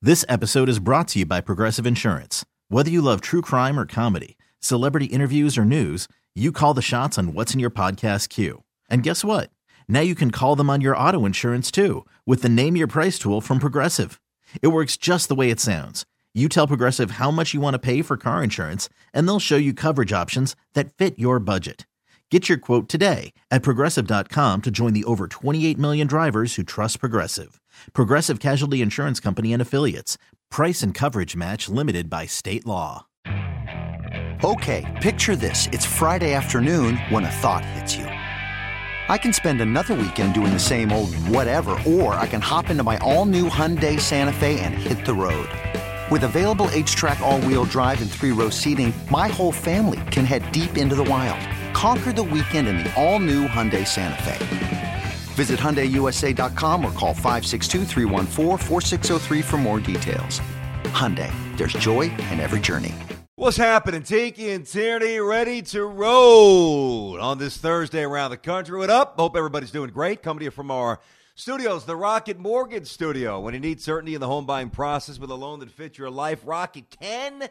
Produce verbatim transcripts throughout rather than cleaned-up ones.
This episode is brought to you by Progressive Insurance. Whether you love true crime or comedy, celebrity interviews or news, you call the shots on what's in your podcast queue. And guess what? Now you can call them on your auto insurance too with the Name Your Price tool from Progressive. It works just the way it sounds. You tell Progressive how much you want to pay for car insurance, and they'll show you coverage options that fit your budget. Get your quote today at Progressive dot com to join the over twenty-eight million drivers who trust Progressive. Progressive Casualty Insurance Company and Affiliates. Price and coverage match limited by state law. Okay, picture this. It's Friday afternoon when a thought hits you. I can spend another weekend doing the same old whatever, or I can hop into my all-new Hyundai Santa Fe and hit the road. With available H-Track all-wheel drive and three-row seating, my whole family can head deep into the wild. Conquer the weekend in the all-new Hyundai Santa Fe. Visit Hyundai U S A dot com or call five six two, three one four, four six zero three for more details. Hyundai, there's joy in every journey. What's happening? Tiki and Tierney ready to roll on this Thursday around the country. What up? Hope everybody's doing great. Coming to you from our studios, the Rocket Mortgage Studio. When you need certainty in the home buying process with a loan that fits your life, Rocket can.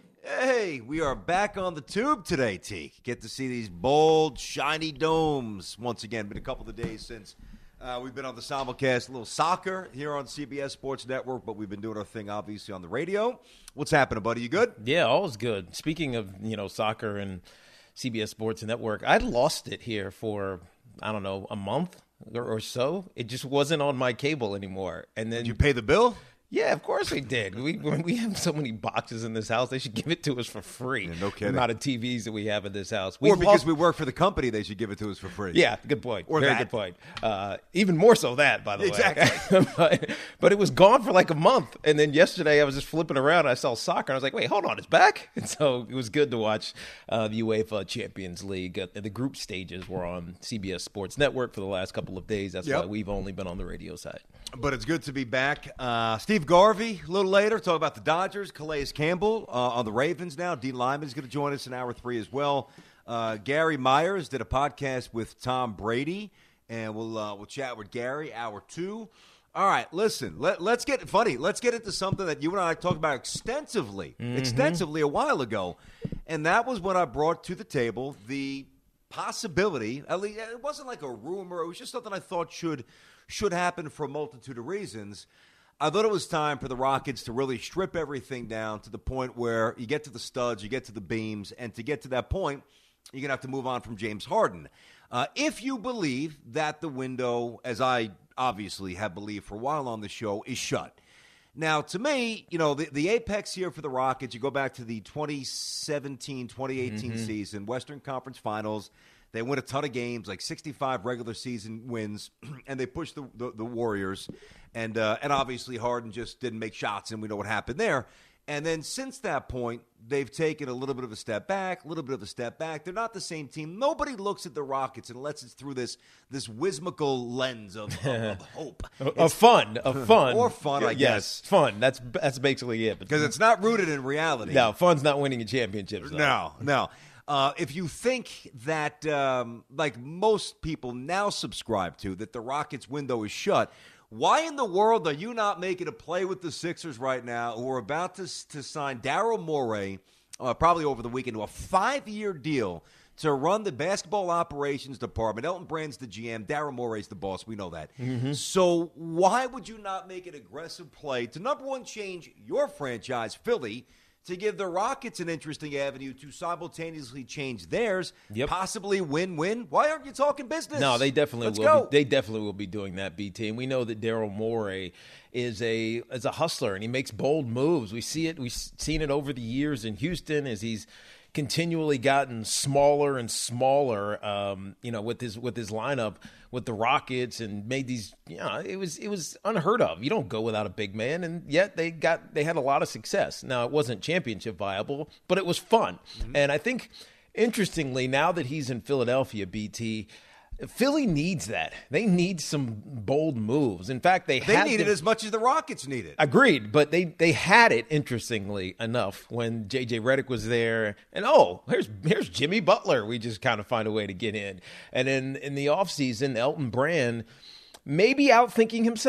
Hey, we are back on the tube today, T. Get to see these bold, shiny domes once again. Been a couple of days since uh, we've been on the simulcast, a little soccer here on C B S Sports Network, but we've been doing our thing, obviously, on the radio. What's happening, buddy? You good? Yeah, all's good. Speaking of, you know, soccer and C B S Sports Network, I'd lost it here for, I don't know, a month or, or so. It just wasn't on my cable anymore. And then Did you pay the bill? Yeah, of course we did. We we have so many boxes in this house. They should give it to us for free. Yeah, no kidding. The amount of T Vs that we have in this house. We or because lost... we work for the company, they should give it to us for free. Yeah, good point. Or Very that. good point. Uh, even more so that, by the exactly. way. but, but it was gone for like a month. And then yesterday I was just flipping around and I saw soccer. And I was like, wait, hold on, it's back? And so it was good to watch uh, the UEFA Champions League. Uh, the group stages were on C B S Sports Network for the last couple of days. That's yep. why we've only been on the radio side. But it's good to be back. Uh, Steve Garvey, a little later, talk about the Dodgers. Calais Campbell uh, on the Ravens now. Dean Lyman's going to join us in hour three as well. Uh, Gary Myers did a podcast with Tom Brady, and we'll uh, we'll chat with Gary, hour two. All right, listen, let, let's get funny. Let's get into something that you and I talked about extensively, mm-hmm. extensively a while ago, and that was when I brought to the table the possibility, at least it wasn't like a rumor, it was just something I thought should – should happen for a multitude of reasons. I thought it was time for the Rockets to really strip everything down to the point where you get to the studs, you get to the beams, and to get to that point, you're going to have to move on from James Harden. Uh, if you believe that the window, as I obviously have believed for a while on the show, is shut. Now, to me, you know, the, the apex here for the Rockets, you go back to the twenty seventeen twenty eighteen mm-hmm. season, Western Conference Finals. They win a ton of games, like sixty-five regular season wins, and they pushed the, the, the Warriors. And uh, and obviously Harden just didn't make shots, and we know what happened there. And then since that point, they've taken a little bit of a step back, a little bit of a step back. They're not the same team. Nobody looks at the Rockets unless it's through this this whimsical lens of, of, of hope. Of fun, of fun. Or fun, I yes, guess. Fun. That's that's basically it. Because it's not rooted in reality. No, fun's not winning a championship. Though. No, no. Uh, if you think that, um, like most people now subscribe to, that the Rockets' window is shut, why in the world are you not making a play with the Sixers right now, who are about to, to sign Daryl Morey, uh, probably over the weekend, to a five-year deal to run the basketball operations department? Elton Brand's the G M. Daryl Morey's the boss. We know that. Mm-hmm. So why would you not make an aggressive play to, number one, change your franchise, Philly, to give the Rockets an interesting avenue to simultaneously change theirs, yep. possibly win-win? Why aren't you talking business? No, they definitely Let's will. go. Be, they definitely will be doing that, B T. And we know that Daryl Morey is a is a hustler, and he makes bold moves. We see it. We've seen it over the years in Houston as he's continually gotten smaller and smaller, um, you know, with his with his lineup with the Rockets, and made these, you know, it was it was unheard of. You don't go without a big man, and yet they got they had a lot of success. Now, it wasn't championship viable, but it was fun. Mm-hmm. And I think, interestingly, now that he's in Philadelphia, B T, Philly needs that. They need some bold moves. In fact, they, they had need them. it as much as the Rockets need it. Agreed, but they, they had it, interestingly enough, when J J Redick was there. And, oh, here's here's Jimmy Butler. We just kind of find a way to get in. And then in the offseason, Elton Brand maybe outthinking himself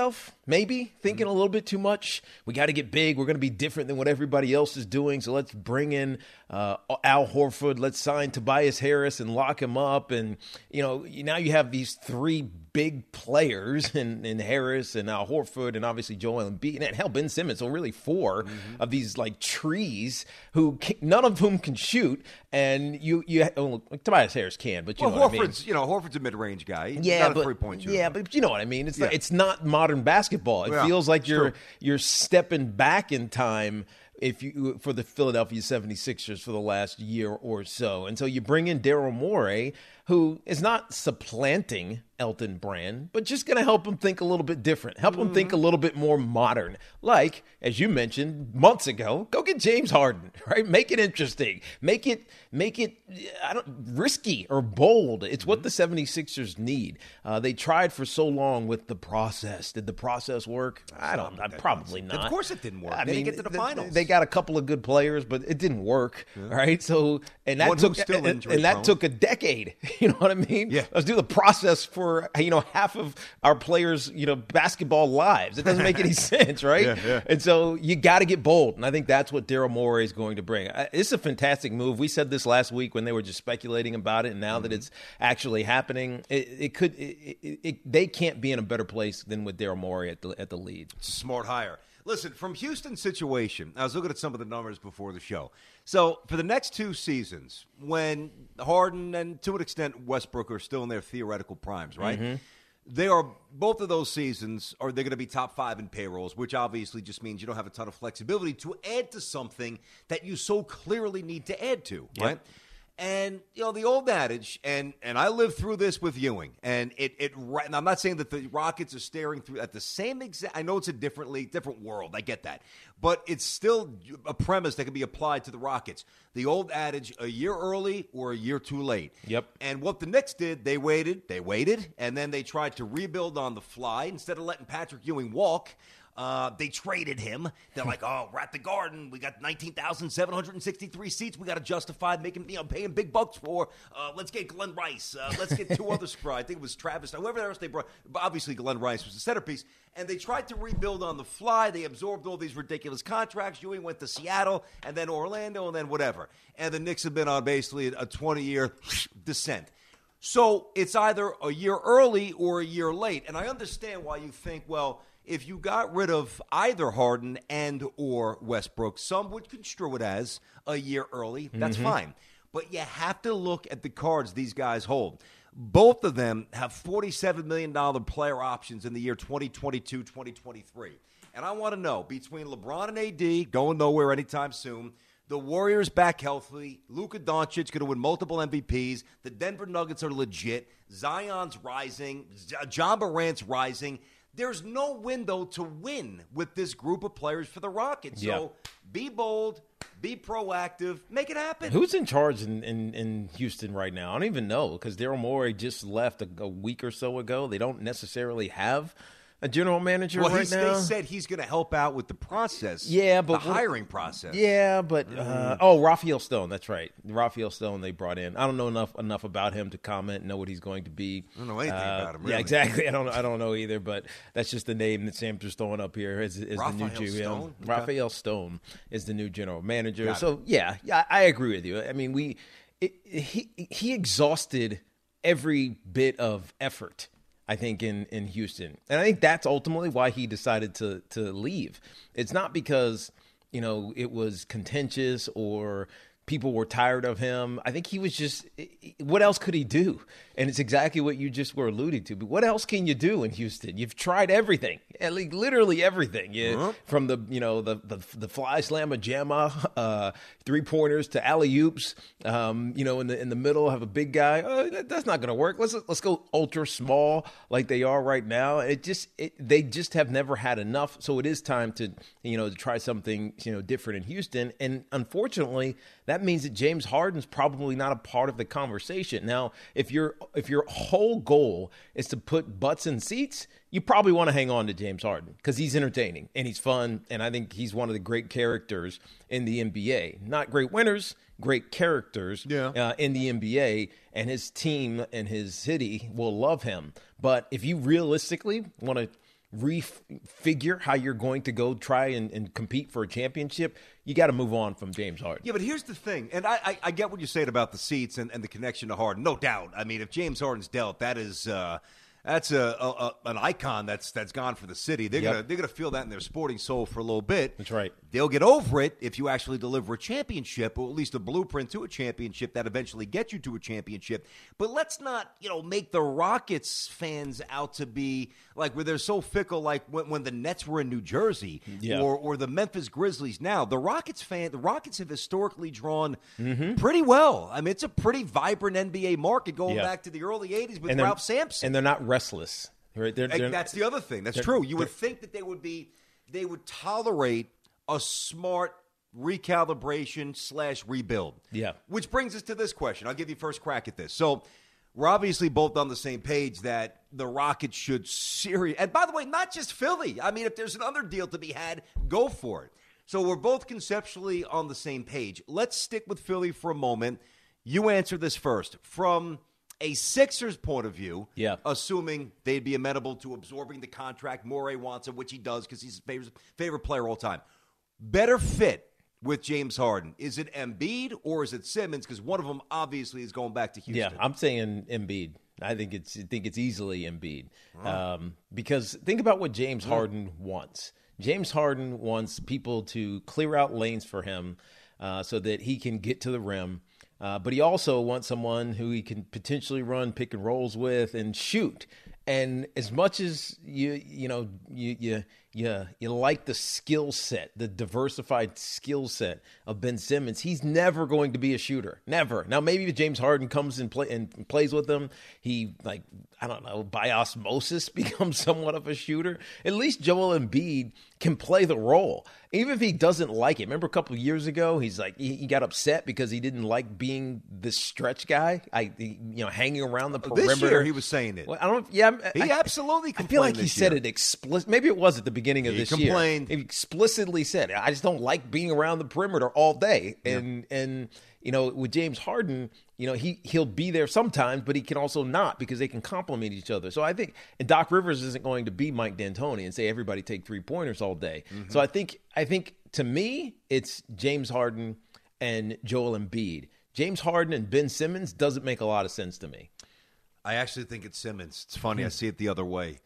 Maybe thinking a little bit too much. We got to get big. We're going to be different than what everybody else is doing. So let's bring in uh, Al Horford. Let's sign Tobias Harris and lock him up. And, you know, now you have these three big players in, in Harris and Al Horford and obviously Joel Embiid and hell, Ben Simmons. So really four mm-hmm. of these like trees who can, none of whom can shoot. And you, you oh, Tobias Harris can, but you well, know Horford's, what I mean. You know, Horford's a mid-range guy. He's yeah, not but, a three-point shooter. Yeah, but you know what I mean. It's yeah. not, it's not modern basketball. It yeah, feels like you're true. you're stepping back in time if you for the Philadelphia seventy-sixers for the last year or so. And so you bring in Daryl Morey, who is not supplanting Elton Brand, but just going to help him think a little bit different, help mm-hmm. him think a little bit more modern. Like, as you mentioned months ago, go get James Harden, right? Make it interesting. Make it, make it I don't, risky or bold. It's mm-hmm. what the seventy-sixers need. Uh, they tried for so long with the process. Did the process work? I don't know. Probably not. Of course it didn't work. I they mean, didn't get to the they, finals. They got a couple of good players, but it didn't work, yeah. right? So, and that One took still and, and that prone. took a decade. You know what I mean? Yeah. Let's do the process for, you know, half of our players, you know, basketball lives. It doesn't make any sense, right? Yeah, yeah. And so you got to get bold. And I think that's what Daryl Morey is going to bring. It's a fantastic move. We said this last week when they were just speculating about it. And now mm-hmm. that it's actually happening, it, it could, it, it, it, they can't be in a better place than with Daryl Morey at the, at the lead. It's a smart hire. Listen, from Houston's situation, I was looking at some of the numbers before the show. So for the next two seasons, when Harden and to an extent Westbrook are still in their theoretical primes, right? Mm-hmm. They are both of those seasons are they're going to be top five in payrolls, which obviously just means you don't have a ton of flexibility to add to something that you so clearly need to add to, yep. right? And, you know, the old adage, and, and I lived through this with Ewing, and it, it and I'm not saying that the Rockets are staring through at the same exact, I know it's a different league, different world, I get that, but it's still a premise that can be applied to the Rockets. The old adage, a year early or a year too late. Yep. And what the Knicks did, they waited, they waited, and then they tried to rebuild on the fly. Instead of letting Patrick Ewing walk, Uh, they traded him. They're like, oh, we're at the Garden. We got nineteen thousand seven hundred sixty-three seats. We got to justify making, you know, paying big bucks for. Uh, let's get Glenn Rice. Uh, let's get two others. I think it was Travis. Whoever else they brought. But obviously, Glenn Rice was the centerpiece. And they tried to rebuild on the fly. They absorbed all these ridiculous contracts. Ewing went to Seattle and then Orlando and then whatever. And the Knicks have been on basically a twenty-year descent. So it's either a year early or a year late. And I understand why you think, well, if you got rid of either Harden and or Westbrook, some would construe it as a year early. That's mm-hmm. fine. But you have to look at the cards these guys hold. Both of them have forty-seven million dollars player options in the year twenty twenty-two twenty twenty-three. And I want to know, between LeBron and A D, going nowhere anytime soon, the Warriors back healthy, Luka Doncic going to win multiple M V Ps, the Denver Nuggets are legit, Zion's rising, Ja Morant's rising. There's no window to win with this group of players for the Rockets. So yeah. be bold, be proactive, make it happen. Who's in charge in, in, in Houston right now? I don't even know because Daryl Morey just left a, a week or so ago. They don't necessarily have a general manager well, right now. They said he's going to help out with the process. Yeah, but the hiring process. Yeah, but uh, oh, Raphael Stone. That's right, Raphael Stone. They brought in. I don't know enough enough about him to comment. Know what he's going to be. I don't know anything uh, about him. Really. Yeah, exactly. I don't. I don't know either. But that's just the name that Sam's just throwing up here. Is, is the new G M? Stone? Raphael Stone is the new general manager. Got so it. yeah, yeah, I agree with you. I mean, we it, he he exhausted every bit of effort, I think, in, in Houston. And I think that's ultimately why he decided to to leave. It's not because, you know, it was contentious or people were tired of him. I think he was just, what else could he do? And it's exactly what you just were alluding to. But what else can you do in Houston? You've tried everything, like literally everything. You, uh-huh. From the, you know, the the, the fly slammer jammer, uh, three pointers to alley oops. Um, you know, in the in the middle, have a big guy. Oh, that's not going to work. Let's let's go ultra small like they are right now. It just it, they just have never had enough. So it is time to you know to try something you know different in Houston. And unfortunately, that means that James Harden's probably not a part of the conversation. Now, if your if your whole goal is to put butts in seats, you probably want to hang on to James Harden because he's entertaining and he's fun, and I think he's one of the great characters in the N B A. Not great winners, great characters yeah. uh, in the N B A, and his team and his city will love him. But if you realistically want to refigure how you're going to go try and, and compete for a championship, you got to move on from James Harden. Yeah, but here's the thing, and I, I, I get what you're saying about the seats and, and the connection to Harden, no doubt. I mean, if James Harden's dealt, that is uh, that's a, a, a an icon that's that's gone for the city. They're Yep. gonna they're gonna feel that in their sporting soul for a little bit. That's right. They'll get over it if you actually deliver a championship, or at least a blueprint to a championship that eventually gets you to a championship. But let's not, you know, make the Rockets fans out to be like where they're so fickle, like when, when the Nets were in New Jersey, Yeah. or or the Memphis Grizzlies. Now the Rockets fan, the Rockets have historically drawn Mm-hmm. pretty well. I mean, it's a pretty vibrant N B A market going Yeah. back to the early eighties with And they're- Ralph Sampson. And they're not restless. Right? They're, And they're, that's the other thing. That's they're- true. You would they're- think that they would be, they would tolerate a smart recalibration slash rebuild. Yeah. Which brings us to this question. I'll give you first crack at this. So we're obviously both on the same page that the Rockets should serious. And by the way, not just Philly. I mean, if there's another deal to be had, go for it. So we're both conceptually on the same page. Let's stick with Philly for a moment. You answer this first. From a Sixers point of view, Yeah. assuming they'd be amenable to absorbing the contract, Morey wants him, which he does because he's his favorite, favorite player all time. Better fit with James Harden. Is it Embiid or is it Simmons? Because one of them obviously is going back to Houston. Yeah, I'm saying Embiid. I think it's I think it's easily Embiid. Um, because think about what James Harden wants. James Harden wants people to clear out lanes for him uh, so that he can get to the rim. Uh, but he also wants someone who he can potentially run pick and rolls with and shoot. And as much as you you know you you you, you like the skill set, the diversified skill set of Ben Simmons, he's never going to be a shooter. Never. Now maybe if James Harden comes and play and plays with him, he like I don't know by osmosis becomes somewhat of a shooter. At least Joel Embiid can play the role, even if he doesn't like it. Remember a couple of years ago, he's like he, he got upset because he didn't like being the stretch guy. I you know hanging around the perimeter. This year he was saying it. Well, I don't. Yeah, He I, absolutely I complained feel like he this said year. it explicit. Maybe it was at the beginning of He this complained. year. He explicitly said, "I just don't like being around the perimeter all day." And and you know, with James Harden, you know, he he'll be there sometimes, but he can also not because they can complement each other. So I think, and Doc Rivers isn't going to be Mike D'Antoni and say everybody take three pointers all day. Mm-hmm. So I think I think to me, it's James Harden and Joel Embiid. James Harden and Ben Simmons doesn't make a lot of sense to me. I actually think it's Simmons. It's funny. I see it the other way.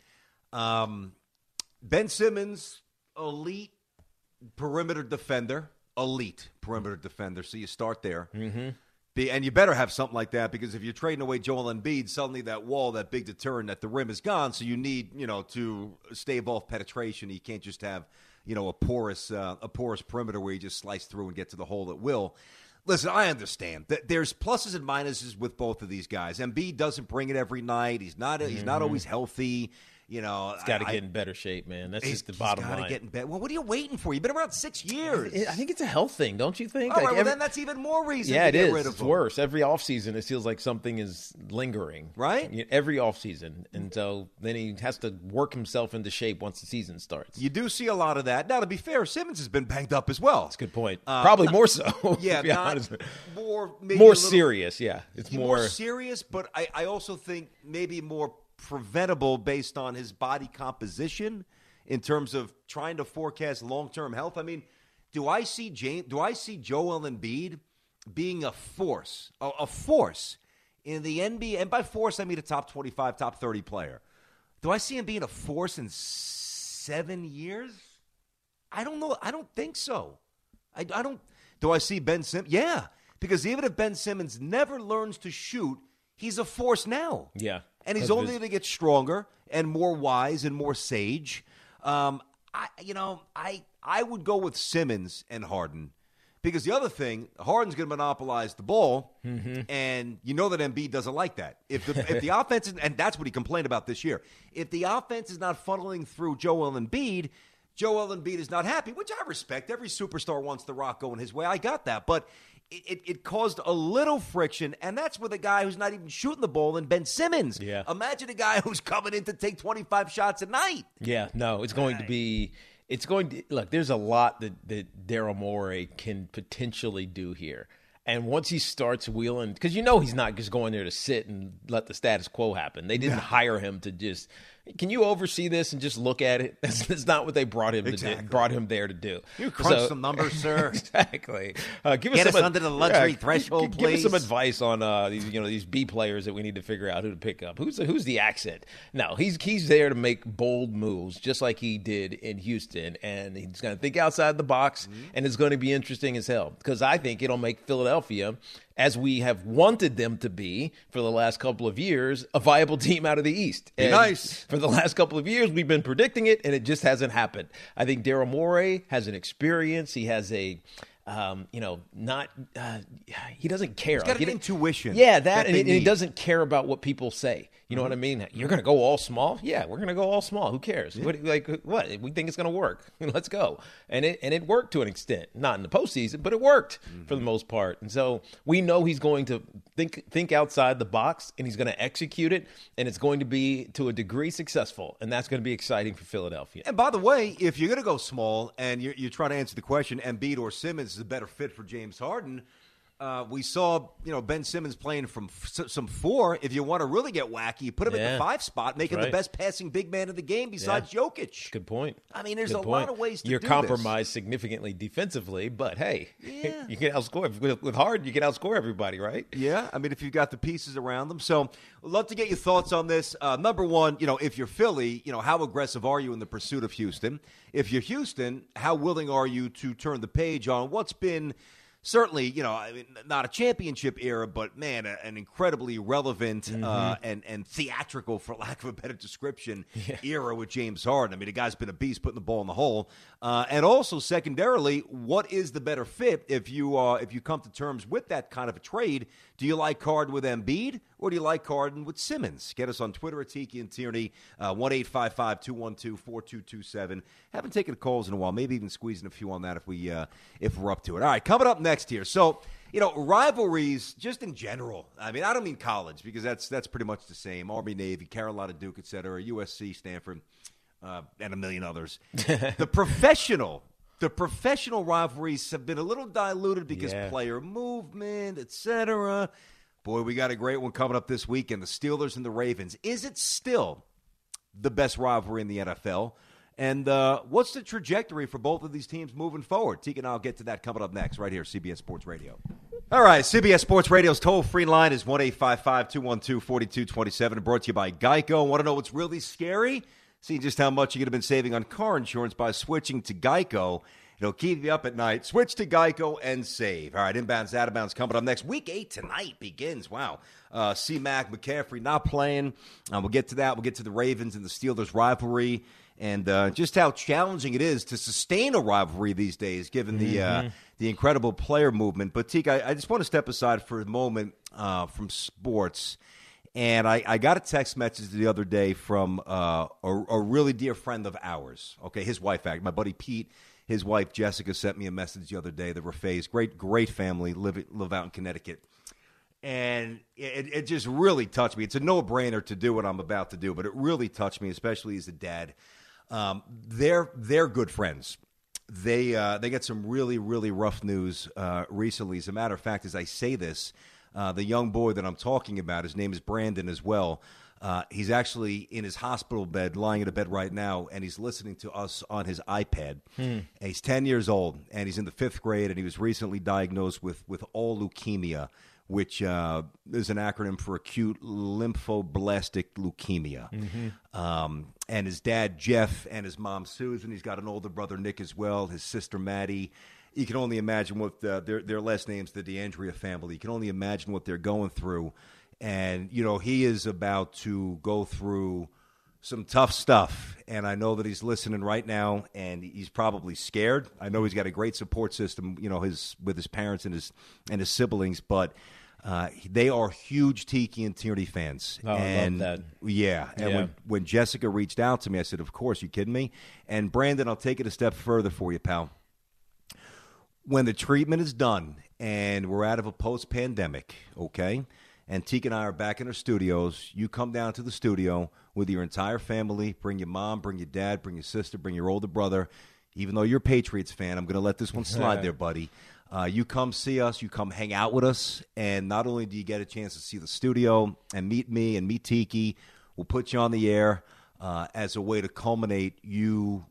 Um, Ben Simmons, elite perimeter defender. Elite perimeter defender. So you start there. Mm-hmm. Be, and you better have something like that because if you're trading away Joel Embiid, suddenly that wall, that big deterrent at the rim is gone. So you need, you know, to stave off penetration. You can't just have, you know, a porous, uh, a porous perimeter where you just slice through and get to the hole at will. Listen, I understand that there's pluses and minuses with both of these guys. Embiid doesn't bring it every night. He's not. He's not always healthy. You know, He's got to I- get in better shape, man. That's he's- just the bottom he's gotta line. Get in bed. Well, what are you waiting for? You've been around six years. I think it's a health thing, don't you think? All right, Like, well, every- then that's even more reason yeah, to it get is. rid of It's him. worse. Every offseason, it feels like something is lingering. Right? You- Every offseason. And so then he has to work himself into shape once the season starts. You do see a lot of that. Now, to be fair, Simmons has been banged up as well. That's a good point. Uh, Probably not- more so. to Yeah, be not honest. more maybe More a little- serious, yeah. It's more, more. serious, but I, I also think maybe more preventable based on his body composition in terms of trying to forecast long-term health. I mean, do I see James, do I see Joel Embiid being a force, a, a force in the N B A? And by force, I mean a top twenty-five, top thirty player. Do I see him being a force in seven years? I don't know. I don't think so. I, I don't. Do I see Ben Simmons? Yeah, because even if Ben Simmons never learns to shoot, he's a force now. Yeah. And he's That's only vis- going to get stronger and more wise and more sage. Um, I, you know, I I would go with Simmons and Harden because the other thing, Harden's going to monopolize the ball, Mm-hmm. and you know that Embiid doesn't like that. If the if the offense is, and that's what he complained about this year, if the offense is not funneling through Joel Embiid, Joel Embiid is not happy, which I respect. Every superstar wants the rock going his way. I got that, but it, it, it caused a little friction, and that's with a guy who's not even shooting the ball in Ben Simmons. Yeah. Imagine a guy who's coming in to take twenty-five shots a night. Yeah, no, it's going to be. It's going to look. There's a lot that that Daryl Morey can potentially do here, and once he starts wheeling, because you know he's not just going there to sit and let the status quo happen. They didn't hire him to just. Can you oversee this and just look at it? That's, that's not what they brought him exactly. to do, brought him there to do. You crunch so, some numbers, sir. Exactly. Uh, give Get us, us some, under the luxury yeah, threshold, give, please. Give us some advice on uh, these, you know, these B players that we need to figure out who to pick up. Who's the, who's the accent? No, he's he's there to make bold moves, just like he did in Houston, and he's going to think outside the box, mm-hmm. and it's going to be interesting as hell because I think it'll make Philadelphia, as we have wanted them to be for the last couple of years, a viable team out of the East. Be and nice. For the last couple of years, we've been predicting it, and it just hasn't happened. I think Daryl Morey has an experience. He has a, um, you know, not uh, he doesn't care. He's got like, an intuition. Yeah, that, that and, he, and he need. doesn't care about what people say. You know mm-hmm. what I mean? You're going to go all small? Yeah, we're going to go all small. Who cares? Yeah. What, like what? We think it's going to work. Let's go. And it and it worked to an extent. Not in the postseason, but it worked mm-hmm. for the most part. And so we know he's going to think think outside the box, and he's going to execute it, and it's going to be to a degree successful, and that's going to be exciting for Philadelphia. And by the way, if you're going to go small and you're, you're trying to answer the question, Embiid or Simmons is a better fit for James Harden. Uh, we saw, you know, Ben Simmons playing from f- some four. If you want to really get wacky, you put him yeah. at the five spot, make him right. the best passing big man in the game besides yeah. Jokic. Good point. I mean, there's Good a point. lot of ways to You're do compromised significantly defensively, but hey, yeah. you can outscore. With, with Harden, you can outscore everybody, right? Yeah, I mean, if you've got the pieces around them. So I'd love to get your thoughts on this. Uh, number one, you know, if you're Philly, you know, how aggressive are you in the pursuit of Houston? If you're Houston, how willing are you to turn the page on what's been – certainly, you know, I mean, not a championship era, but, man, a, an incredibly relevant mm-hmm. uh, and, and theatrical, for lack of a better description, yeah. era with James Harden. I mean, the guy's been a beast putting the ball in the hole. Uh, and also, secondarily, what is the better fit if you uh, if you come to terms with that kind of a trade? Do you like Harden with Embiid, or do you like Harden with Simmons? Get us on Twitter at Tiki and Tierney, uh, one eight five five, two one two, four two two seven. Haven't taken calls in a while. Maybe even squeezing a few on that if, we, uh, if we're up to it. All right, coming up next here. So, you know, rivalries just in general. I mean, I don't mean college because that's that's pretty much the same. Army, Navy, Carolina, Duke, et cetera, U S C, Stanford, uh, and a million others. The professional The professional rivalries have been a little diluted because yeah. player movement, et cetera. Boy, we got a great one coming up this weekend, the Steelers and the Ravens. Is it still the best rivalry in the N F L? And uh, what's the trajectory for both of these teams moving forward? Tegan and I will get to that coming up next right here, C B S Sports Radio. All right, C B S Sports Radio's toll-free line is one eight five five, two one two, four two two seven, brought to you by Geico. Want to know what's really scary? See just how much you could have been saving on car insurance by switching to Geico. It'll keep you up at night. Switch to Geico and save. All right, inbounds, out of bounds coming up next. Week eight tonight begins. Wow. Uh, C-Mac, McCaffrey not playing. Uh, we'll get to that. We'll get to the Ravens and the Steelers rivalry and uh, just how challenging it is to sustain a rivalry these days, given the mm-hmm. uh, the incredible player movement. But, Teak, I, I just want to step aside for a moment uh, from sports. And I, I got a text message the other day from uh, a, a really dear friend of ours. Okay, his wife, my buddy Pete. His wife, Jessica, sent me a message the other day. The Rafays, great, great family, live live out in Connecticut. And it, it just really touched me. It's a no-brainer to do what I'm about to do, but it really touched me, especially as a dad. Um, they're they're good friends. They uh, they got some really, really rough news uh, recently. As a matter of fact, as I say this, uh, the young boy that I'm talking about, his name is Brandon as well. Uh, he's actually in his hospital bed, lying in a bed right now, and he's listening to us on his iPad. Hmm. He's ten years old, and he's in the fifth grade, and he was recently diagnosed with, with all leukemia, which uh, is an acronym for acute lymphoblastic leukemia. Mm-hmm. Um, and his dad, Jeff, and his mom, Susan. He's got an older brother, Nick, as well, his sister, Maddie. You can only imagine what the, their, their last name's the DeAndrea family. You can only imagine what they're going through. And, you know, he is about to go through some tough stuff. And I know that he's listening right now, and he's probably scared. I know he's got a great support system, you know, his with his parents and his and his siblings. But uh, they are huge Tiki and Tierney fans. Oh, and, I love that. Yeah. And yeah. when, when Jessica reached out to me, I said, of course, you kidding me? And, Brandon, I'll take it a step further for you, pal. When the treatment is done and we're out of a post-pandemic, okay, and Teak and I are back in our studios, you come down to the studio with your entire family. Bring your mom, bring your dad, bring your sister, bring your older brother. Even though you're a Patriots fan, I'm going to let this one slide there, buddy. Uh, you come see us. You come hang out with us. And not only do you get a chance to see the studio and meet me and meet Tiki, we'll put you on the air. uh, as a way to culminate you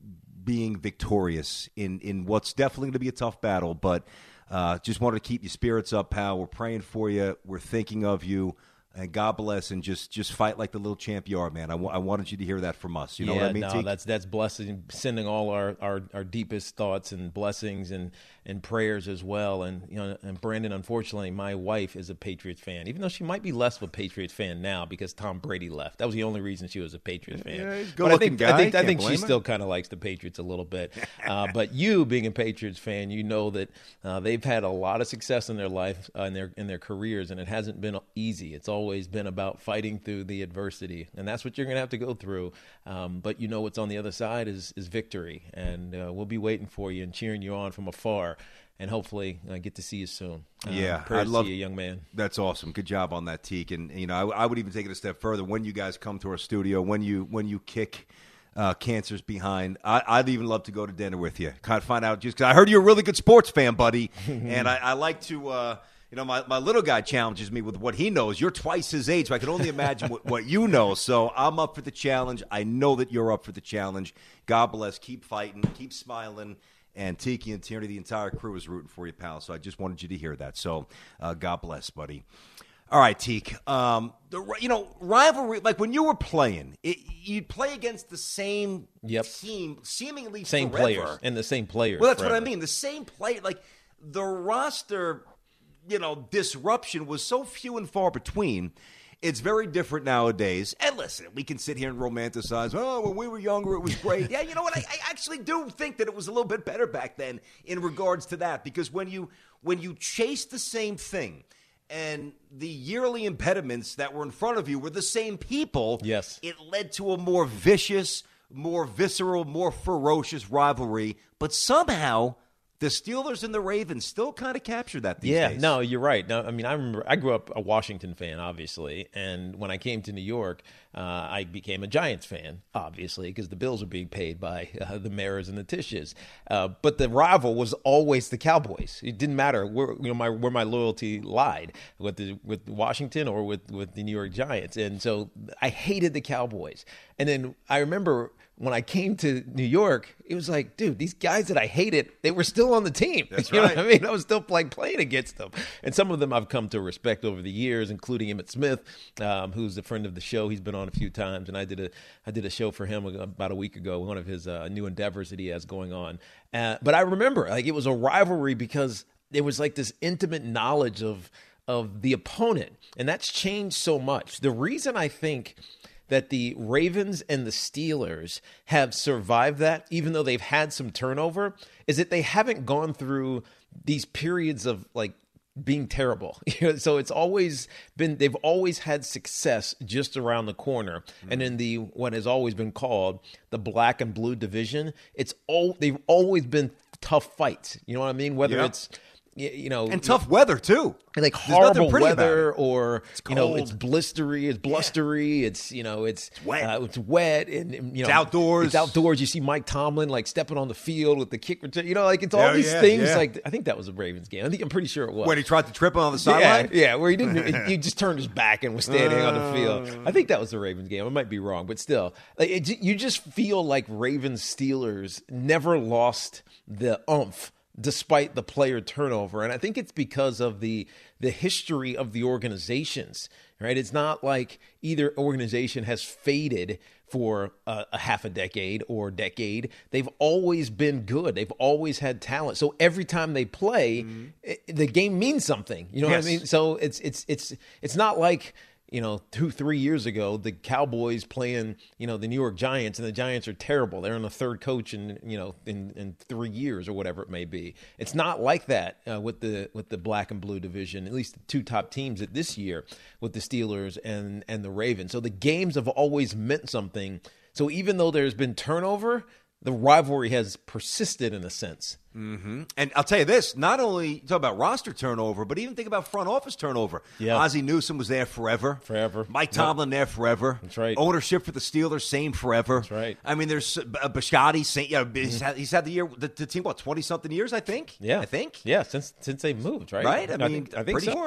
being victorious in, in what's definitely going to be a tough battle. But uh, just wanted to keep your spirits up, pal. We're praying for you. We're thinking of you. And God bless, and just, just fight like the little champ you are, man. I, w- I wanted you to hear that from us. You know yeah, what I mean, no, Teak? that's that's blessing, sending all our, our, our deepest thoughts and blessings and, and prayers as well. And you know, and Brandon, unfortunately, my wife is a Patriots fan, even though she might be less of a Patriots fan now because Tom Brady left. That was the only reason she was a Patriots fan. Yeah, he's a but I think good-looking I think guy. I think Can't she blame her. still kind of likes the Patriots a little bit. uh, but you, being a Patriots fan, you know that uh, they've had a lot of success in their life, uh, in their in their careers, and it hasn't been easy. It's always been about fighting through the adversity, and that's what you're going to have to go through. Um, but you know what's on the other side is is victory, and uh, we'll be waiting for you and cheering you on from afar, and hopefully uh, get to see you soon. Uh, Yeah, prayers I love to you, young man. That's awesome. Good job on that, Teak. And you know, I, I would even take it a step further. When you guys come to our studio, when you when you kick uh, cancers behind, I, I'd even love to go to dinner with you. Kind of find out just because I heard you're a really good sports fan, buddy, and I, I like to. Uh, You know, my, my little guy challenges me with what he knows. You're twice his age, so I can only imagine what, what you know. So I'm up for the challenge. I know that you're up for the challenge. God bless. Keep fighting. Keep smiling. And Tiki and Tierney, the entire crew is rooting for you, pal. So I just wanted you to hear that. So uh, God bless, buddy. All right, Teak. Um, the you know rivalry, like when you were playing, it, you'd play against the same Yep. team, seemingly Same forever. players and the same players. Well, that's what I forever. mean. The same play, like the roster, you know, disruption was so few and far between. It's very different nowadays. And listen, we can sit here and romanticize, oh, when we were younger, it was great. Yeah, you know what? I, I actually do think that it was a little bit better back then in regards to that. Because when you when you chase the same thing and the yearly impediments that were in front of you were the same people, Yes. it led to a more vicious, more visceral, more ferocious rivalry. But somehow the Steelers and the Ravens still kind of capture that these Yeah, days. no, you're right. No, I mean, I remember I grew up a Washington fan, obviously, and when I came to New York, uh, I became a Giants fan, obviously, because the Bills were being paid by uh, the Maras and the Tisches. Uh, but the rival was always the Cowboys. It didn't matter where you know my where my loyalty lied, with the with Washington or with with the New York Giants, and so I hated the Cowboys. And then I remember when I came to New York, it was like, dude, these guys that I hated, they were still on the team. That's you right. know what I mean? I was still like playing against them. And some of them I've come to respect over the years, including Emmitt Smith, um, who's a friend of the show. He's been on a few times, and I did a I did a show for him about a week ago, one of his uh, new endeavors that he has going on. Uh, but I remember, like, it was a rivalry because there was like this intimate knowledge of of the opponent, and that's changed so much. The reason I think that the Ravens and the Steelers have survived that, even though they've had some turnover, is that they haven't gone through these periods of like being terrible. So it's always been, they've always had success just around the corner. Mm-hmm. And in the, what has always been called the black and blue division, it's all, they've always been tough fights. You know what I mean? Whether Yeah. it's, y- you know, And tough weather, too. like There's nothing horrible pretty about weather, it. or you know, cold. it's blistery, it's blustery, it's you know, it's, wet. uh, it's wet, and, and, you know, It's outdoors. It's outdoors. You see Mike Tomlin like stepping on the field with the kick return. You know, like it's all Yeah, these yeah, things. yeah. Like I think that was a Ravens game. I think I'm pretty sure it was. When he tried to trip on the yeah, sideline? yeah, where he didn't, he just turned his back and was standing on the field. I think that was the Ravens game. I might be wrong, but still, like it, you just feel like Ravens Steelers never lost the oomph despite the player turnover. And I think it's because of the the history of the organizations, right? It's not like either organization has faded for a, a half a decade or decade. They've always been good. They've always had talent. So every time they play, mm-hmm. it, the game means something. You know Yes. what I mean? So it's it's it's it's not like, you know, two, three years ago, the Cowboys playing, you know, the New York Giants, and the Giants are terrible. They're on the third coach in, you know, in, in three years or whatever it may be. It's not like that uh, with the with the black and blue division, at least the two top teams at this year with the Steelers and, and the Ravens. So the games have always meant something. So even though there's been turnover, the rivalry has persisted in a sense. Mm-hmm. And I'll tell you this, not only you talk about roster turnover, but even think about front office turnover. Yeah. Ozzie Newsome was there forever. Forever. Mike Tomlin yep. there forever. That's right. Ownership for the Steelers, same forever. That's right. I mean, there's uh, Biscotti, same, you know, he's, had, he's had the year, the, the team, what, twenty-something years, I think? Yeah. I think? Yeah, since since they moved, right? Right? I, I mean, think, I think pretty so. sure.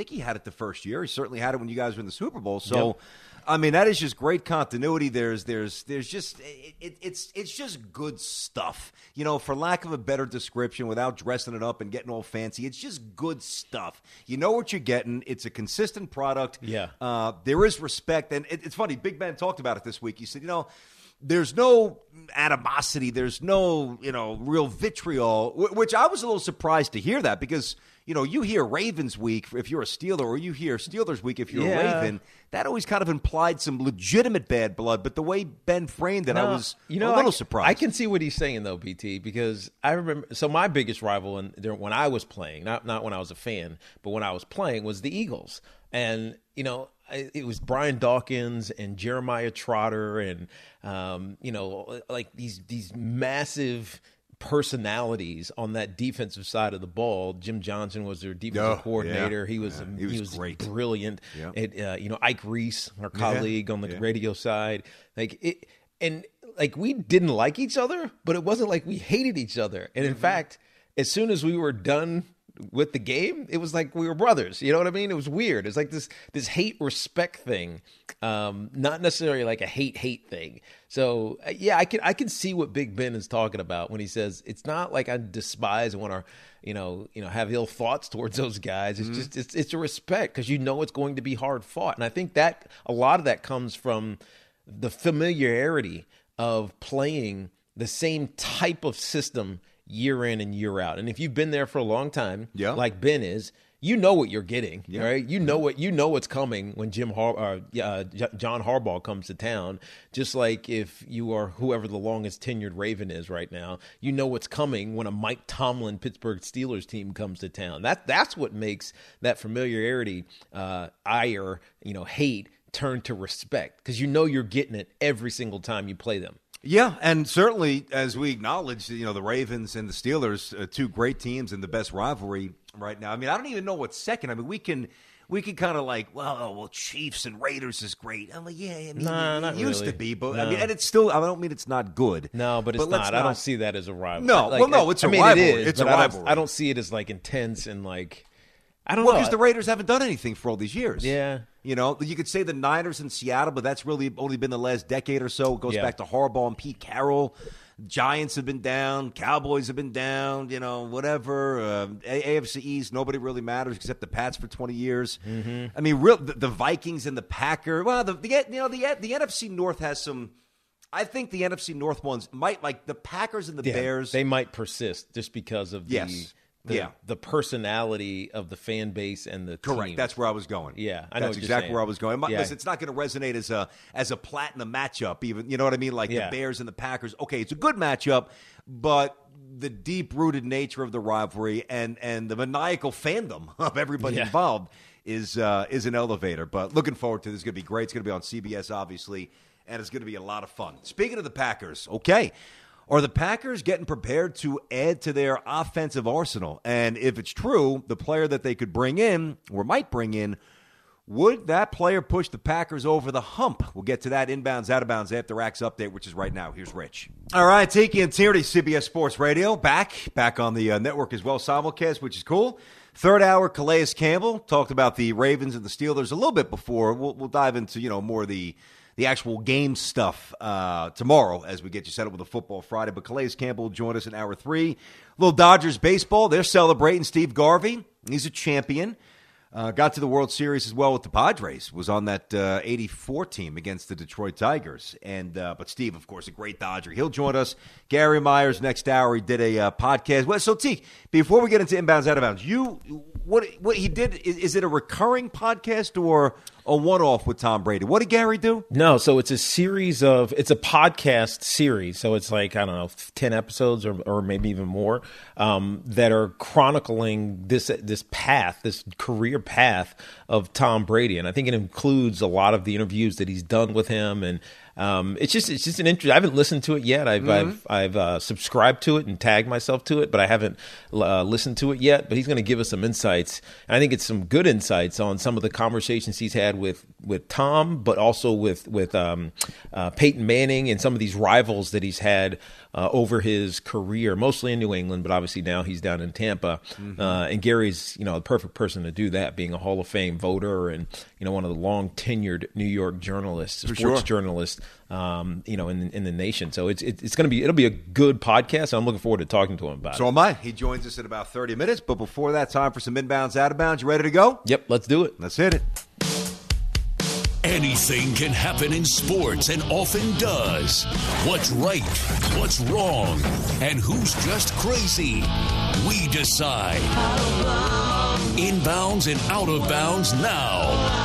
think he had it the first year. He certainly had it when you guys were in the Super Bowl. So, yep. I mean, that is just great continuity. There's, there's, there's just, it, it, it's, it's just good stuff. You know, for lack of a better description, without dressing it up and getting all fancy, it's just good stuff. You know what you're getting. It's a consistent product. Yeah. Uh, there is respect, and it, it's funny. Big Ben talked about it this week. He said, you know, there's no animosity. There's no, you know, real vitriol, which I was a little surprised to hear that because, you know, you hear Ravens week if you're a Steeler or you hear Steelers week if you're yeah. a Raven. That always kind of implied some legitimate bad blood. But the way Ben framed it, no, I was you know, a little I, surprised. I can see what he's saying, though, B T, because I remember – so my biggest rival in, when I was playing, not not when I was a fan, but when I was playing was the Eagles. And, you know, it was Brian Dawkins and Jeremiah Trotter and, um, you know, like these these massive – personalities on that defensive side of the ball. Jim Johnson was their defensive oh, coordinator. Yeah. He was yeah. um, he was, he was great. brilliant. Yeah. It, uh, you know, Ike Reese, our colleague yeah. on the yeah. radio side, like it, and like we didn't like each other, but it wasn't like we hated each other. And in mm-hmm. fact, as soon as we were done with the game, it was like we were brothers. You know what I mean? It was weird. It's like this this hate respect thing, um, not necessarily like a hate hate thing. So yeah, I can I can see what Big Ben is talking about when he says it's not like I despise and want to, you know, you know, have ill thoughts towards those guys. It's mm-hmm. just it's it's a respect because you know it's going to be hard fought, and I think that a lot of that comes from the familiarity of playing the same type of system year in and year out. And if you've been there for a long time, yeah. like Ben is, you know what you're getting, yeah. right? You know what you know what's coming when Jim Har- uh, uh, John Harbaugh comes to town. Just like if you are whoever the longest tenured Raven is right now, you know what's coming when a Mike Tomlin Pittsburgh Steelers team comes to town. That that's what makes that familiarity, uh, ire, you know, hate turn to respect because you know you're getting it every single time you play them. Yeah, and certainly, as we acknowledge, you know, the Ravens and the Steelers, uh, two great teams and the best rivalry right now. I mean, I don't even know what's second. I mean, we can we can kind of like, well, oh, well, Chiefs and Raiders is great. I'm like, yeah, I mean, nah, it, not it used really. to be, but no. I mean, and it's still. I don't mean it's not good. No, but it's but not. not. I don't see that as a rivalry. No, like, well, no, it's I a mean, rivalry. It is, it's a but I don't, rivalry. I don't see it as like intense and like. I don't well, know. because the Raiders haven't done anything for all these years. Yeah. You know, you could say the Niners in Seattle, but that's really only been the last decade or so. It goes yeah. back to Harbaugh and Pete Carroll. Giants have been down. Cowboys have been down. You know, whatever. Uh, A F C East, nobody really matters except the Pats for twenty years. Mm-hmm. I mean, real the, the Vikings and the Packers. Well, the, the you know the the N F C North has some. I think the N F C North ones might, like the Packers and the yeah, Bears. They might persist just because of the. Yes. The, yeah, the personality of the fan base and the correct. teams. That's where I was going. Yeah, I know that's what exactly you're where I was going. My, yeah. listen, it's not going to resonate as a as a platinum matchup. Even you know what I mean, like yeah. the Bears and the Packers. Okay, it's a good matchup, but the deep rooted nature of the rivalry and and the maniacal fandom of everybody yeah. involved is uh, is an elevator. But looking forward to this. It's going to be great. It's going to be on C B S, obviously, and it's going to be a lot of fun. Speaking of the Packers, okay. Are the Packers getting prepared to add to their offensive arsenal? And if it's true, the player that they could bring in or might bring in, would that player push the Packers over the hump? We'll get to that inbounds, out of bounds after Rack's update, which is right now. Here's Rich. All right, Tiki and Tierney, C B S Sports Radio, back, back on the uh, network as well, simulcast, which is cool. Third hour, Calais Campbell talked about the Ravens and the Steelers a little bit before. We'll, we'll dive into, you know, more of the the actual game stuff uh, tomorrow as we get you set up with a Football Friday. But Calais Campbell joined us in hour three. Little Dodgers baseball. They're celebrating Steve Garvey. He's a champion. Uh, got to the World Series as well with the Padres. Was on that uh, eighty-four team against the Detroit Tigers. And uh, but Steve, of course, a great Dodger. He'll join us. Gary Myers next hour. He did a uh, podcast. Well, so Teak, before we get into inbounds, out of bounds, you what what he did is, is it a recurring podcast or a one-off with Tom Brady? What did Gary do? No, so it's a series of, it's a podcast series. So it's like, I don't know, ten episodes or, or maybe even more um, that are chronicling this this path, this career path of Tom Brady. And I think it includes a lot of the interviews that he's done with him. And um, it's just it's just an interest. I haven't listened to it yet. I've mm-hmm. I've, I've uh, subscribed to it and tagged myself to it, but I haven't uh, listened to it yet. But he's going to give us some insights. And I think it's some good insights on some of the conversations he's had with with Tom, but also with with um, uh, Peyton Manning and some of these rivals that he's had uh, over his career, mostly in New England, but obviously now he's down in Tampa. Mm-hmm. Uh, and Gary's, you know, the perfect person to do that, being a Hall of Fame voter and, you know, one of the long-tenured New York journalists, For sports sure. journalists, um, you know, in, in the nation. So it's it's going to be, it'll be a good podcast. I'm looking forward to talking to him about so it. am I. He joins us in about thirty minutes. But before that, time for some inbounds, out of bounds. You ready to go? Yep, let's do it. Let's hit it. Anything can happen in sports and often does. What's right, what's wrong, and who's just crazy? We decide. Inbounds and out of bounds now.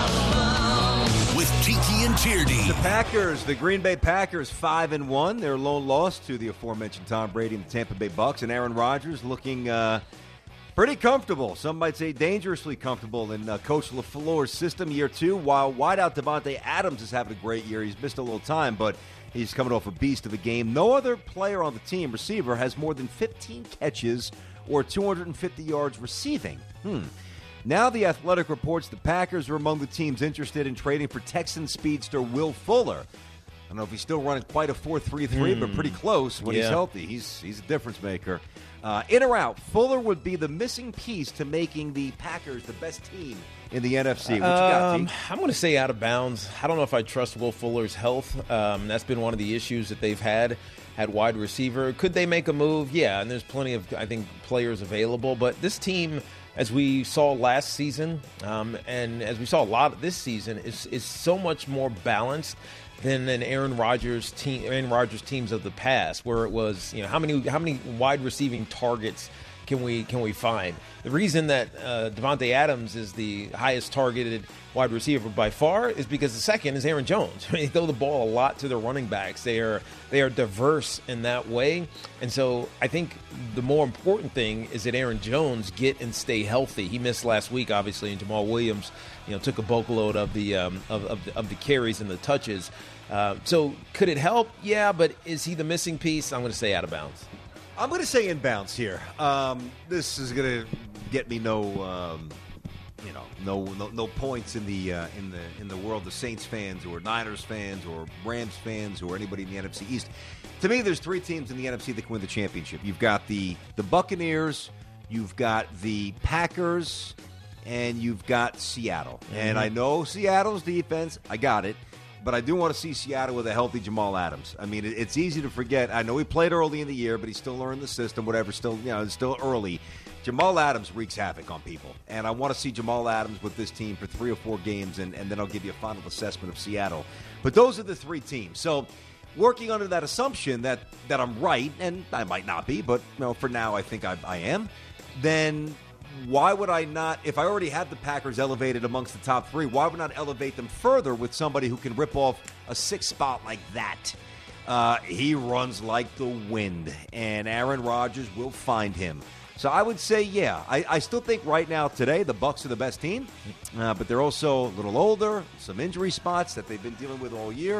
With Tiki and Tierney. The Packers, the Green Bay Packers, five and one. Their lone loss to the aforementioned Tom Brady and the Tampa Bay Bucks, and Aaron Rodgers looking uh, pretty comfortable. Some might say dangerously comfortable in uh, Coach LaFleur's system year two. While wideout Devontae Adams is having a great year, he's missed a little time, but he's coming off a beast of a game. No other player on the team, receiver, has more than fifteen catches or two hundred fifty yards receiving. Hmm. Now The Athletic reports the Packers are among the teams interested in trading for Texan speedster Will Fuller. I don't know if he's still running quite a four three three, mm. but pretty close when yeah. he's healthy. He's he's a difference maker. Uh, in or out, Fuller would be the missing piece to making the Packers the best team in the N F C. What you got, um, T? I'm going to say out of bounds. I don't know if I trust Will Fuller's health. Um, that's been one of the issues that they've had at wide receiver. Could they make a move? Yeah, and there's plenty of, I think, players available. But this team, as we saw last season, um, and as we saw a lot of this season, is is so much more balanced than an Aaron Rodgers team, Aaron Rodgers teams of the past, where it was, you know, how many how many wide receiving targets can we can we find? The reason that uh, Devontae Adams is the highest targeted wide receiver by far is because the second is Aaron Jones. I mean, they throw the ball a lot to their running backs. They are they are diverse in that way, and so I think the more important thing is that Aaron Jones get and stay healthy. He missed last week, obviously, and Jamal Williams, you know, took a bulk load of the um, of, of the, of the carries and the touches. Uh, so could it help? Yeah, but is he the missing piece? I'm going to say out of bounds. I'm going to say inbounds here. Um, this is going to get me no, um, you know, no, no, no points in the uh, in the in the world of Saints fans or Niners fans or Rams fans or anybody in the N F C East. To me, there's three teams in the N F C that can win the championship. You've got the the Buccaneers, you've got the Packers, and you've got Seattle. Mm-hmm. And I know Seattle's defense. I got it. But I do want to see Seattle with a healthy Jamal Adams. I mean, it's easy to forget. I know he played early in the year, but he's still learning the system, whatever. Still, you know, it's still early. Jamal Adams wreaks havoc on people. And I want to see Jamal Adams with this team for three or four games, and, and then I'll give you a final assessment of Seattle. But those are the three teams. So working under that assumption that, that I'm right, and I might not be, but you know, for now I think I, I am, then why would I not, if I already had the Packers elevated amongst the top three, why would I not elevate them further with somebody who can rip off a six spot like that? Uh, he runs like the wind, and Aaron Rodgers will find him. So I would say, yeah, I, I still think right now today the Bucs are the best team, uh, but they're also a little older, some injury spots that they've been dealing with all year,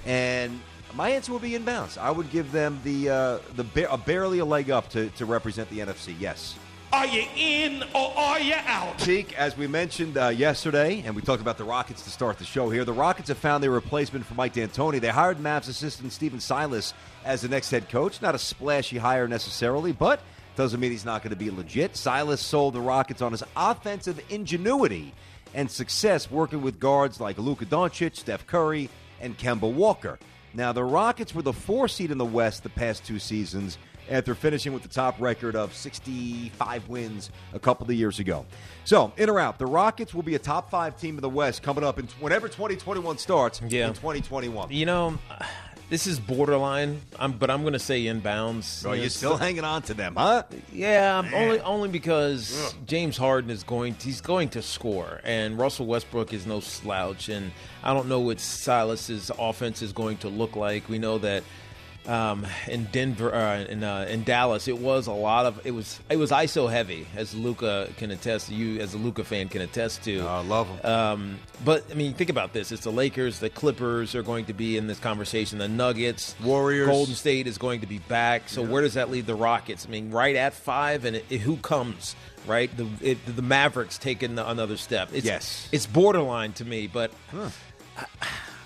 and my answer would be inbounds. I would give them the uh, the ba- barely a leg up to, to represent the N F C, yes. Are you in or are you out? Cheek, as we mentioned uh, yesterday, and we talked about the Rockets to start the show here, the Rockets have found their replacement for Mike D'Antoni. They hired Mavs assistant Stephen Silas as the next head coach. Not a splashy hire necessarily, but doesn't mean he's not going to be legit. Silas sold the Rockets on his offensive ingenuity and success working with guards like Luka Doncic, Steph Curry, and Kemba Walker. Now, the Rockets were the four seed in the West the past two seasons, after finishing with the top record of sixty-five wins a couple of years ago. So, in or out, the Rockets will be a top five team in the West coming up in whenever twenty twenty-one starts yeah. in twenty twenty-one. You know, this is borderline, I'm, but I'm going to say inbounds. Oh, you're still hanging on to them, huh? Yeah, Man. only only because Ugh. James Harden is going to, he's going to score, and Russell Westbrook is no slouch, and I don't know what Silas's offense is going to look like. We know that Um, in Denver, uh, in uh, in Dallas, it was a lot of it was it was I S O heavy, as Luka can attest to. You as a Luka fan can attest to. Oh, I love him. Um, but I mean, think about this: it's the Lakers, the Clippers are going to be in this conversation. The Nuggets, Warriors, Golden State is going to be back. So yeah. Where does that leave the Rockets? I mean, right at five, and it, it, who comes? Right, the it, the Mavericks taking another step. It's, yes, it's borderline to me, but. Huh. I,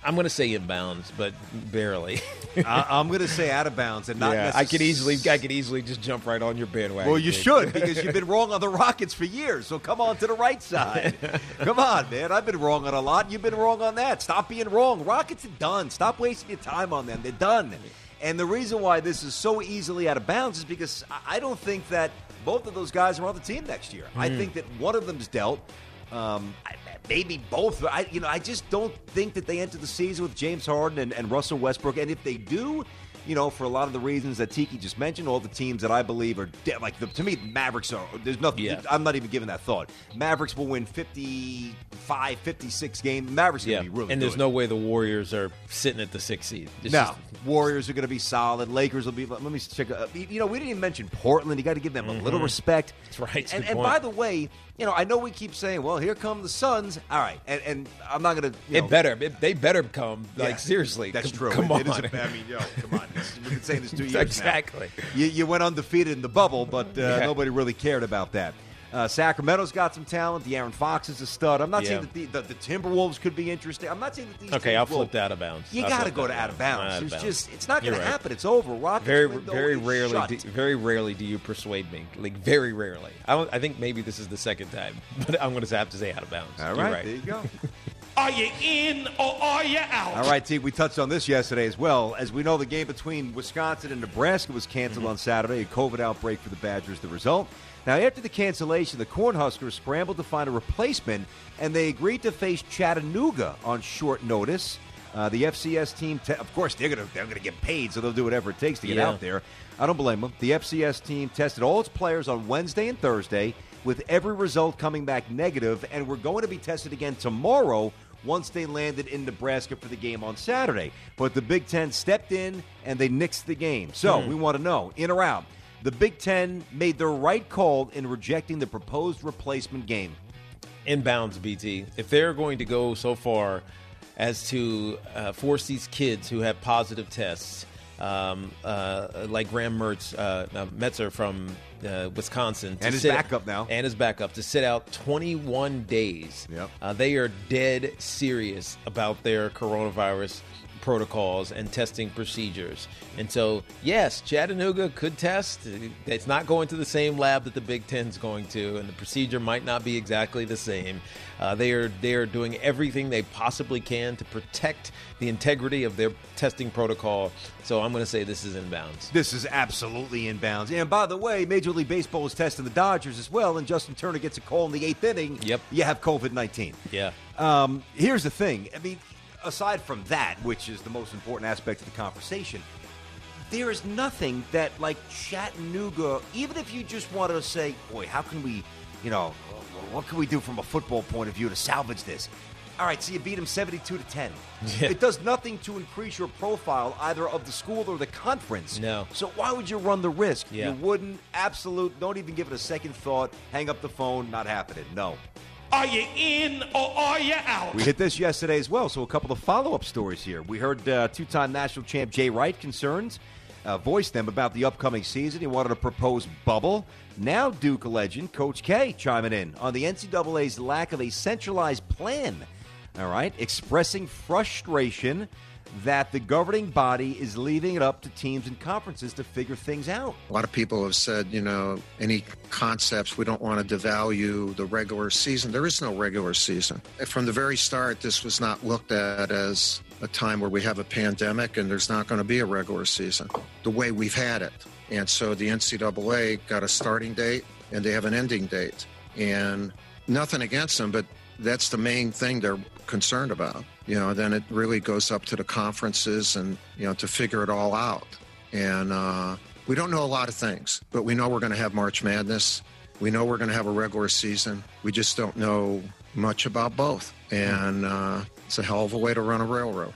I'm going to say inbounds, but barely. I, I'm going to say out of bounds, and not. Yeah, necess- I could easily, I could easily just jump right on your bandwagon. Well, you Jake. should, because you've been wrong on the Rockets for years. So come on to the right side. Come on, man. I've been wrong on a lot. You've been wrong on that. Stop being wrong. Rockets are done. Stop wasting your time on them. They're done. And the reason why this is so easily out of bounds is because I don't think that both of those guys are on the team next year. Mm. I think that one of them's dealt. Um, maybe both. I, you know, I just don't think that they enter the season with James Harden and, and Russell Westbrook. And if they do, you know, for a lot of the reasons that Tiki just mentioned, all the teams that I believe are de- like the, to me, Mavericks are. There's nothing. Yeah. I'm not even giving that thought. Mavericks will win fifty-five, fifty-six games. Mavericks are Yeah, going to be really and good. the's no way the Warriors are sitting at the sixth seed. It's No, just- Warriors are going to be solid. Lakers will be. Let me check. Uh, you know, we didn't even mention Portland. You got to give them a little respect. That's right. That's a And, good and point. by the way, you know, I know we keep saying, "Well, here come the Suns." All right, and, and I'm not going to. It better. It, they better come. Like, Yeah, seriously. that's come, true. Come It- on. it is a- I mean, yo, come on. This- We've been saying this two years Exactly. now. You, you went undefeated in the bubble, but uh, Yeah. nobody really cared about that. Uh, Sacramento's got some talent. De'Aaron Fox is a stud. I'm not Yeah. saying that the, the, the Timberwolves could be interesting. I'm not saying that these Okay, teams I'll will- flip that out of bounds. You I'll got to flip go that to out of bounds. Out of There's bounds. just it's not going You're to right. happen. It's over. Rockets Very, window very is rarely, shut. do, very rarely do you persuade me. Like very rarely. I, don't, I think maybe this is the second time, but I'm going to have to say out of bounds. All You're right, right. there you go. Are you in or are you out? All right, T, we touched on this yesterday as well. As we know, the game between Wisconsin and Nebraska was canceled on Saturday. A COVID outbreak for the Badgers, the result. Now, after the cancellation, the Cornhuskers scrambled to find a replacement, and they agreed to face Chattanooga on short notice. Uh, the F C S team, te- of course, they're going to they're going to get paid, so they'll do whatever it takes to get Yeah. out there. I don't blame them. The F C S team tested all its players on Wednesday and Thursday, with every result coming back negative, and we're going to be tested again tomorrow once they landed in Nebraska for the game on Saturday. But the Big Ten stepped in, and they nixed the game. So Hmm. we want to know, in or out, the Big Ten made the right call in rejecting the proposed replacement game. Inbounds, B T. If they're going to go so far as to uh, force these kids who have positive tests, um, uh, like Graham Mertz, uh, uh, Metzer from uh, Wisconsin, to And his sit- backup now. and his backup to sit out twenty-one days. Yep. Uh, they are dead serious about their coronavirus protocols and testing procedures. And so, yes, Chattanooga could test. It's not going to the same lab that the Big Ten's going to, and the procedure might not be exactly the same. Uh, they are they are doing everything they possibly can to protect the integrity of their testing protocol. So I'm going to say this is inbounds. This is absolutely inbounds. And by the way, Major League Baseball is testing the Dodgers as well, and Justin Turner gets a call in the eighth inning. Yep. You have COVID nineteen. Yeah. Um, here's the thing. I mean, aside from that, which is the most important aspect of the conversation, there is nothing that, like Chattanooga, even if you just want to say, boy, how can we, you know, what can we do from a football point of view to salvage this? All right, so you beat them seventy-two to ten. Yeah. It does nothing to increase your profile either of the school or the conference. No. So why would you run the risk? Yeah. You wouldn't. Absolute. Don't even give it a second thought. Hang up the phone. Not happening. No. Are you in or are you out? We hit this yesterday as well, so a couple of follow-up stories here. We heard uh, two-time national champ Jay Wright concerns, uh, voiced them about the upcoming season. He wanted to propose bubble. Now Duke legend Coach K chiming in on the N C double A's lack of a centralized plan. All right, expressing frustration that the governing body is leaving it up to teams and conferences to figure things out. A lot of people have said, you know, any concepts, we don't want to devalue the regular season. There is no regular season. From the very start, this was not looked at as a time where we have a pandemic and there's not going to be a regular season the way we've had it. And so the N C double A got a starting date and they have an ending date. And nothing against them, but that's the main thing they're concerned about. You know, then it really goes up to the conferences and, you know, to figure it all out. And uh, we don't know a lot of things, but we know we're going to have March Madness. We know we're going to have a regular season. We just don't know much about both. And uh, it's a hell of a way to run a railroad.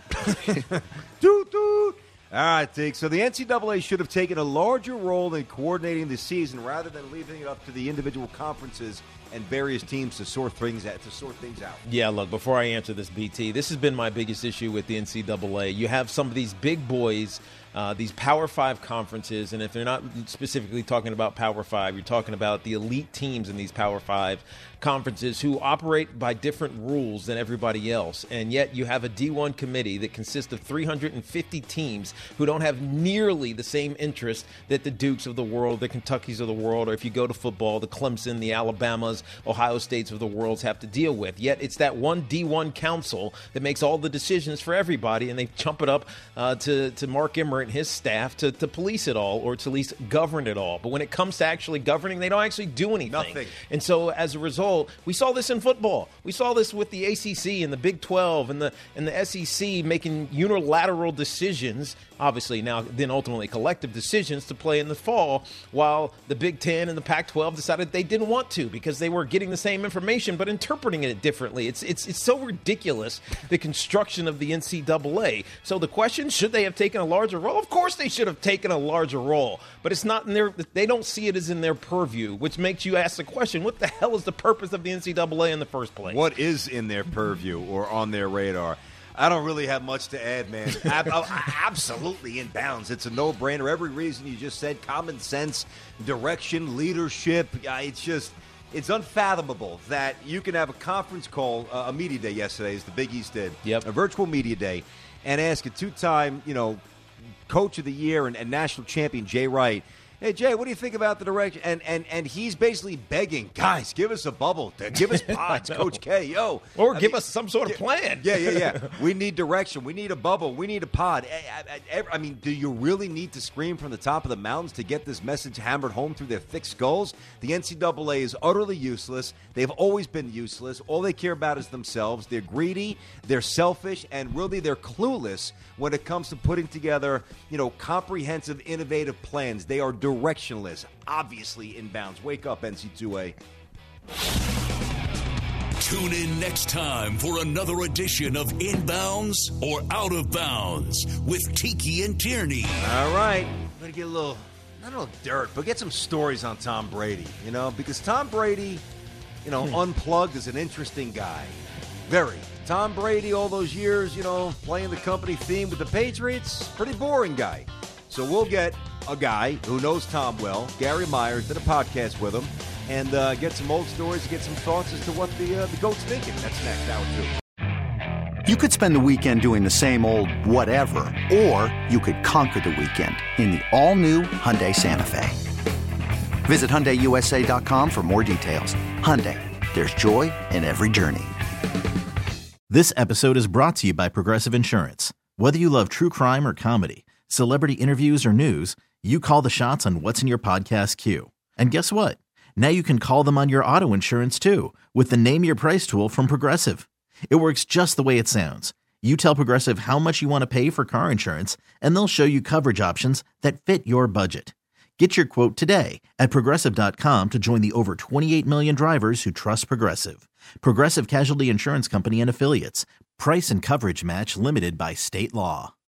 Doot, doot. All right, Deke. So the N C double A should have taken a larger role in coordinating the season rather than leaving it up to the individual conferences and various teams to sort things out. To sort things out. Yeah, look, before I answer this, B T, this has been my biggest issue with the N C double A. You have some of these big boys uh, these Power Five conferences, and if they're not specifically talking about Power Five, you're talking about the elite teams in these Power Five conferences who operate by different rules than everybody else. And yet you have a D one committee that consists of three hundred fifty teams who don't have nearly the same interest that the Dukes of the world, the Kentuckys of the world, or if you go to football, the Clemson, the Alabamas, Ohio States of the world have to deal with. Yet it's that one D one council that makes all the decisions for everybody, and they chump it up uh, to, to Mark Emmert and his staff to, to police it all, or to at least govern it all. But when it comes to actually governing, they don't actually do anything. Nothing. And so as a result, we saw this in football. We saw this with the A C C and the Big twelve and the and the S E C making unilateral decisions, obviously now then ultimately collective decisions to play in the fall, while the Big Ten and the Pac twelve decided they didn't want to because they were getting the same information but interpreting it differently. It's it's it's so ridiculous, the construction of the N C double A. So the question, should they have taken a larger role? Of course they should have taken a larger role, but it's not in their, they don't see it as in their purview, which makes you ask the question, what the hell is the purpose of the N C double A in the first place? What is in their purview or on their radar? I don't really have much to add, man. Ab- absolutely in bounds. It's a no-brainer. Every reason you just said, common sense, direction, leadership. Uh, it's just, it's unfathomable that you can have a conference call, uh, a media day yesterday, as the Big East did, yep. a virtual media day, and ask a two-time, you know, Coach of the Year and, and national champion Jay Wright, hey, Jay, what do you think about the direction? And and and he's basically begging, guys, give us a bubble. Give us pods, Coach K, yo. Or I give mean, us some sort of plan. Yeah, yeah, yeah. We need direction. We need a bubble. We need a pod. I, I, I mean, do you really need to scream from the top of the mountains to get this message hammered home through their thick skulls? The N C double A is utterly useless. They've always been useless. All they care about is themselves. They're greedy, they're selfish, and really they're clueless when it comes to putting together, you know, comprehensive, innovative plans. They are directionless, obviously inbounds. Wake up, N C two A. Tune in next time for another edition of Inbounds or Out of Bounds with Tiki and Tierney. All right. I'm going to get a little, not a little dirt, but get some stories on Tom Brady, you know, because Tom Brady, you know, unplugged is an interesting guy. Very. Tom Brady, all those years, you know, playing the company theme with the Patriots, pretty boring guy. So we'll get a guy who knows Tom well, Gary Myers, did a podcast with him, and uh, get some old stories, get some thoughts as to what the, uh, the GOAT's thinking. That's next, hour two. You could spend the weekend doing the same old whatever, or you could conquer the weekend in the all-new Hyundai Santa Fe. Visit Hyundai U S A dot com for more details. Hyundai, there's joy in every journey. This episode is brought to you by Progressive Insurance. Whether you love true crime or comedy, celebrity interviews or news, you call the shots on what's in your podcast queue. And guess what? Now you can call them on your auto insurance too with the Name Your Price tool from Progressive. It works just the way it sounds. You tell Progressive how much you want to pay for car insurance, and they'll show you coverage options that fit your budget. Get your quote today at Progressive dot com to join the over twenty-eight million drivers who trust Progressive. Progressive Casualty Insurance Company and Affiliates. Price and coverage match limited by state law.